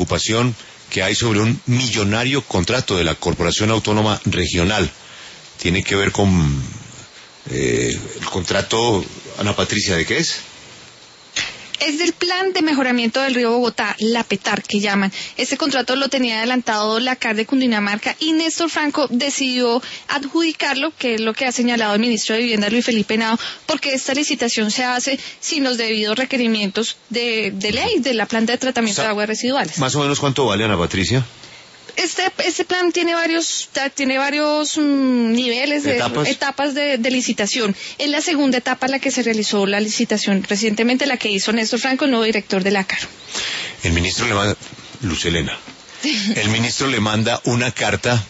preocupación que hay sobre un millonario contrato de la Corporación Autónoma Regional. Tiene que ver con el contrato, Ana Patricia, ¿de qué es? Es del Plan de Mejoramiento del Río Bogotá, la PETAR que llaman. Este contrato lo tenía adelantado la CAR de Cundinamarca y Néstor Franco decidió adjudicarlo, que es lo que ha señalado el ministro de Vivienda Luis Felipe Henao, porque esta licitación se hace sin los debidos requerimientos de ley de la planta de tratamiento de aguas residuales. ¿Más o menos cuánto vale, Ana Patricia? Este plan tiene varios niveles, etapas de licitación. Es la segunda etapa en la que se realizó la licitación recientemente, la que hizo Néstor Franco, el nuevo director de la CAR. El ministro le manda, Lucelena, el ministro le manda una carta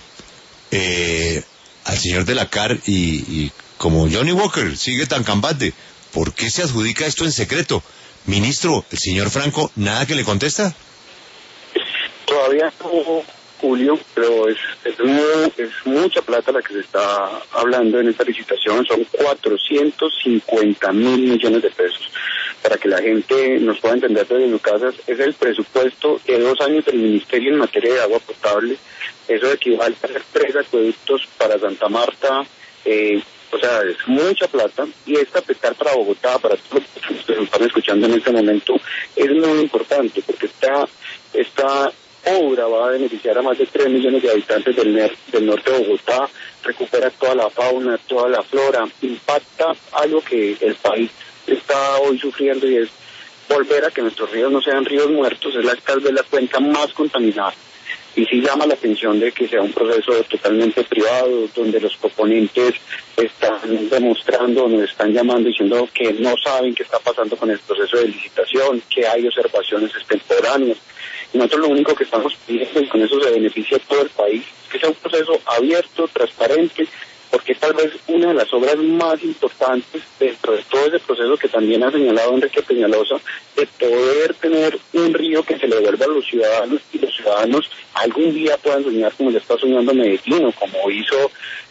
al señor de la CAR y como Johnny Walker sigue tan cambate, ¿por qué se adjudica esto en secreto? Ministro, el señor Franco, ¿nada que le contesta? Todavía no, Julio, pero es mucha plata la que se está hablando en esta licitación. Son 450.000 millones de pesos. Para que la gente nos pueda entender desde sus casas, es el presupuesto de 2 años del Ministerio en materia de agua potable. Eso equivale a hacer 3 acueductos para Santa Marta. O sea, es mucha plata, y esta PETAR para Bogotá, para todos los que nos están escuchando en este momento, es muy importante, porque esta obra va a beneficiar a más de 3 millones de habitantes del norte de Bogotá, recupera toda la fauna, toda la flora, impacta algo que el país está hoy sufriendo, y es volver a que nuestros ríos no sean ríos muertos. Es tal vez la cuenca más contaminada. Y sí llama la atención de que sea un proceso totalmente privado, donde los proponentes están demostrando, nos están llamando diciendo que no saben qué está pasando con el proceso de licitación, que hay observaciones extemporáneas. Nosotros lo único que estamos pidiendo, y con eso se beneficia todo el país, es que sea un proceso abierto, transparente, porque tal vez una de las obras más importantes dentro de todo ese proceso que también ha señalado Enrique Peñalosa, de poder tener un río que se le devuelva a los ciudadanos, y los ciudadanos algún día puedan soñar como le está soñando Medellín, o como hizo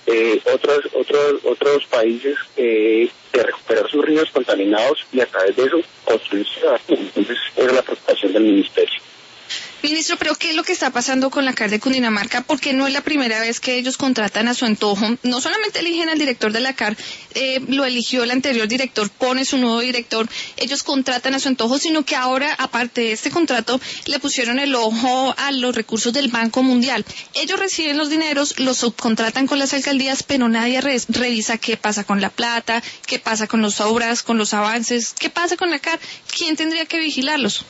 otros países, de recuperar sus ríos contaminados y a través de eso construir ciudades. Entonces, esa es la preocupación del ministerio. Ministro, pero ¿qué es lo que está pasando con la CAR de Cundinamarca? Porque no es la primera vez que ellos contratan a su antojo. No solamente eligen al director de la CAR, lo eligió el anterior director, pone su nuevo director, ellos contratan a su antojo, sino que ahora, aparte de este contrato, le pusieron el ojo a los recursos del Banco Mundial. Ellos reciben los dineros, los subcontratan con las alcaldías, pero nadie revisa qué pasa con la plata, qué pasa con las obras, con los avances, qué pasa con la CAR. ¿Quién tendría que vigilarlos?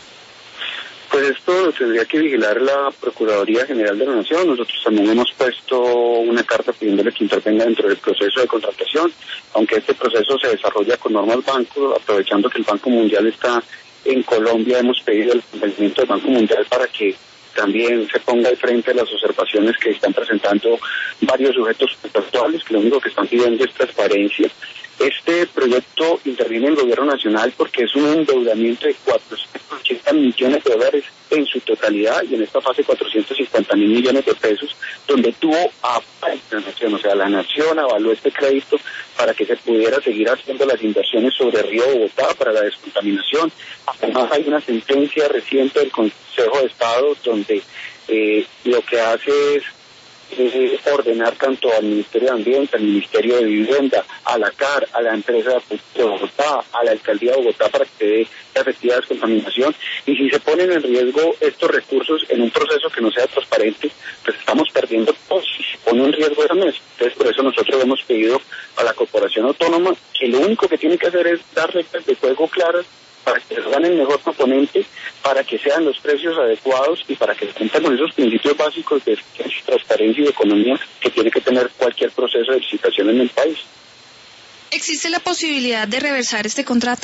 Pues esto lo tendría que vigilar la Procuraduría General de la Nación. Nosotros también hemos puesto una carta pidiéndole que intervenga dentro del proceso de contratación, aunque este proceso se desarrolla con normas banco, aprovechando que el Banco Mundial está en Colombia. Hemos pedido el acompañamiento del Banco Mundial para que también se ponga al frente de las observaciones que están presentando varios sujetos contractuales, que lo único que están pidiendo es transparencia. Este proyecto interviene en el gobierno nacional porque es un endeudamiento de 480 millones de dólares en su totalidad, y en esta fase 450.000 millones de pesos, donde tuvo aval la nación. O sea, la nación avaló este crédito para que se pudiera seguir haciendo las inversiones sobre el río Bogotá para la descontaminación. Además, hay una sentencia reciente del Consejo de Estado donde lo que hace es ordenar tanto al Ministerio de Ambiente, al Ministerio de Vivienda, a la CAR, a la empresa de Bogotá, a la Alcaldía de Bogotá, para que dé la efectiva descontaminación. Y si se ponen en riesgo estos recursos en un proceso que no sea transparente, pues estamos perdiendo todo, si se pone en riesgo esa mesa. Entonces, por eso nosotros hemos pedido a la Corporación Autónoma que lo único que tiene que hacer es dar reglas de juego claras para que les gane el mejor proponente, para que sean los precios adecuados y para que se cumplan con esos principios básicos de transparencia y de economía que tiene que tener cualquier proceso de licitación en el país. ¿Existe la posibilidad de reversar este contrato?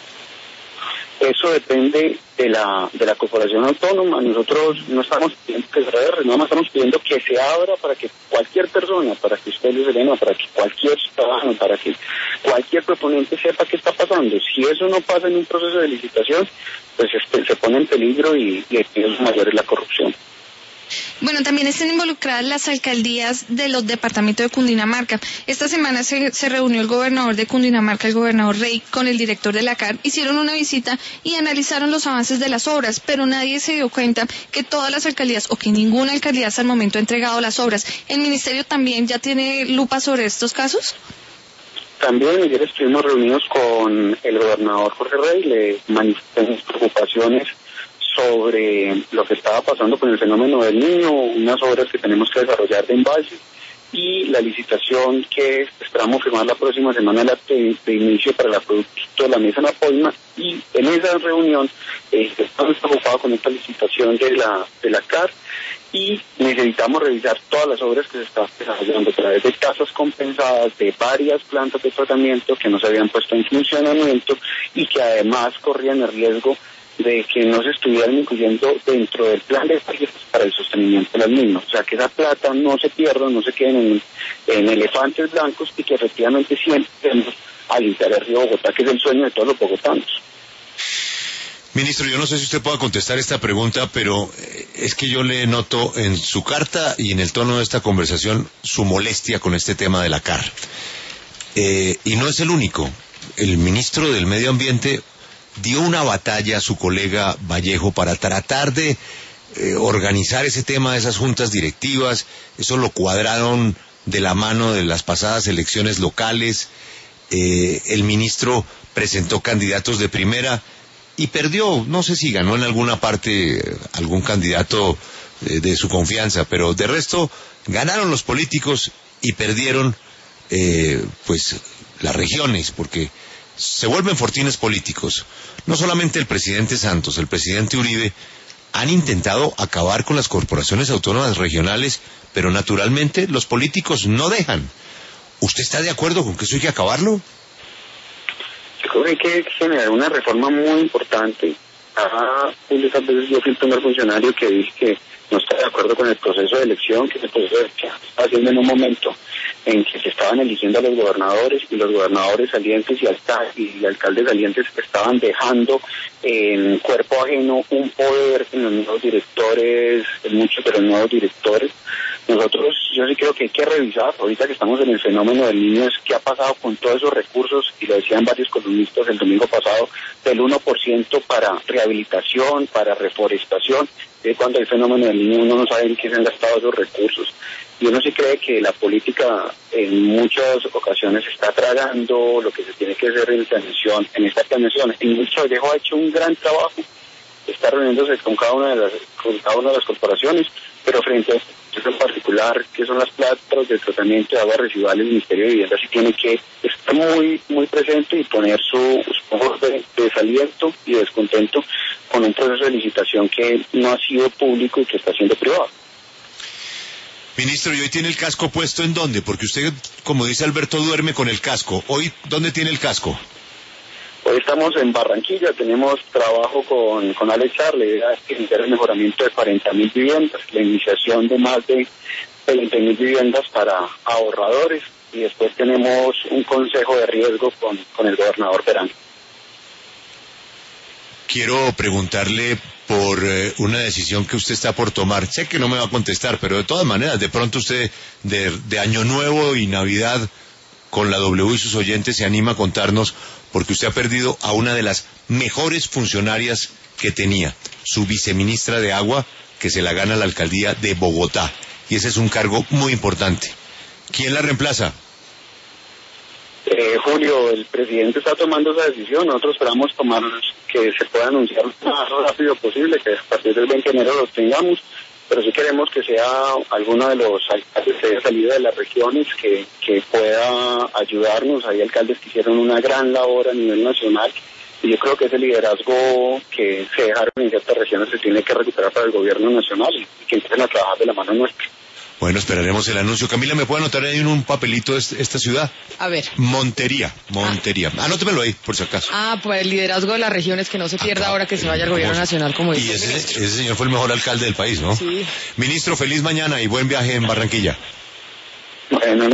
Eso depende de la Corporación Autónoma. Nosotros no estamos pidiendo que se reverse, nada más estamos pidiendo que se abra para que cualquier persona, para que usted, Luis Elena, para que cualquier ciudadano, para que cualquier proponente sepa qué está pasando. Si eso no pasa en un proceso de licitación, pues se pone en peligro y el riesgo mayor es la corrupción. Bueno, también están involucradas las alcaldías de los departamentos de Cundinamarca. Esta semana se reunió el gobernador de Cundinamarca, el gobernador Rey, con el director de la CAR, hicieron una visita y analizaron los avances de las obras, pero nadie se dio cuenta que todas las alcaldías o que ninguna alcaldía hasta el momento ha entregado las obras. ¿El ministerio también ya tiene lupa sobre estos casos? También ayer estuvimos reunidos con el gobernador Jorge Rey, le manifestamos preocupaciones sobre lo que estaba pasando con el fenómeno del Niño, unas obras que tenemos que desarrollar de embalse y la licitación que esperamos firmar la próxima semana de inicio para el producto de la mesa en Apoima, y en esa reunión estamos preocupados con esta licitación de la CAR y necesitamos revisar todas las obras que se están desarrollando a través de tasas compensadas de varias plantas de tratamiento que no se habían puesto en funcionamiento y que además corrían el riesgo de que no se estuvieran incluyendo dentro del plan de proyectos para el sostenimiento de las mismas. O sea, que esa plata no se pierda, no se queden en elefantes blancos y que efectivamente siempre tenemos a limpiar el río Bogotá, que es el sueño de todos los bogotanos. Ministro, yo no sé si usted pueda contestar esta pregunta, pero es que yo le noto en su carta y en el tono de esta conversación su molestia con este tema de la CAR. Y no es el único. El ministro del Medio Ambiente dio una batalla a su colega Vallejo para tratar de organizar ese tema de esas juntas directivas. Eso lo cuadraron de la mano de las pasadas elecciones locales. El ministro presentó candidatos de primera y perdió. No sé si ganó en alguna parte algún candidato de su confianza, pero de resto ganaron los políticos y perdieron pues las regiones, porque se vuelven fortines políticos. No solamente el presidente Santos, el presidente Uribe han intentado acabar con las corporaciones autónomas regionales, pero naturalmente los políticos no dejan. ¿Usted está de acuerdo con que eso hay que acabarlo? Yo creo que hay que generar una reforma muy importante. Muchas veces yo fui el primer funcionario que dije que no está de acuerdo con el proceso de elección, que el proceso de elección se estaba haciendo en un momento en que se estaban eligiendo a los gobernadores y los gobernadores salientes y alcaldes salientes estaban dejando en cuerpo ajeno un poder en los nuevos directores, en muchos de los nuevos directores. Nosotros, yo sí creo que hay que revisar, ahorita que estamos en el fenómeno del niño, es qué ha pasado con todos esos recursos, y lo decían varios columnistas el domingo pasado, del 1% para rehabilitación, para reforestación. Cuando hay fenómeno del niño uno no sabe en qué se han gastado esos recursos. Y uno sí cree que la política en muchas ocasiones está tragando lo que se tiene que hacer en esta planeación. El ministro Vallejo ha hecho un gran trabajo, está reuniéndose con cada una de las corporaciones, pero frente a esto en particular, que son las plantas de tratamiento de aguas residuales, el Ministerio de Vivienda sí tiene que estar muy, muy presente y poner su voz de desaliento y descontento con un proceso de licitación que no ha sido público y que está siendo privado. Ministro, ¿y hoy tiene el casco puesto en dónde? Porque usted, como dice Alberto, duerme con el casco. ¿Hoy dónde tiene el casco? Hoy estamos en Barranquilla, tenemos trabajo con Alex Charle, iniciar el mejoramiento de 40.000 viviendas, la iniciación de más de 20.000 viviendas para ahorradores, y después tenemos un consejo de riesgo con el gobernador Perán. Quiero preguntarle por una decisión que usted está por tomar. Sé que no me va a contestar, pero de todas maneras, de pronto usted de Año Nuevo y Navidad con la W y sus oyentes se anima a contarnos, porque usted ha perdido a una de las mejores funcionarias que tenía, su viceministra de Agua, que se la gana la alcaldía de Bogotá, y ese es un cargo muy importante. ¿Quién la reemplaza? Julio, el presidente está tomando esa decisión, nosotros esperamos que se pueda anunciar lo más rápido posible, que a partir del 20 de enero lo tengamos, pero sí queremos que sea alguno de los alcaldes que haya salido de las regiones que pueda ayudarnos. Hay alcaldes que hicieron una gran labor a nivel nacional, y yo creo que ese liderazgo que se dejaron en ciertas regiones se tiene que recuperar para el gobierno nacional y que empiecen a trabajar de la mano nuestra. Bueno, esperaremos el anuncio. Camila, ¿me puede anotar ahí en un papelito esta ciudad? A ver. Montería. Anótemelo ahí, por si acaso. Pues el liderazgo de las regiones, que no se pierda ahora que se vaya al gobierno nacional como dice. Y ese señor fue el mejor alcalde del país, ¿no? Sí. Ministro, feliz mañana y buen viaje en Barranquilla.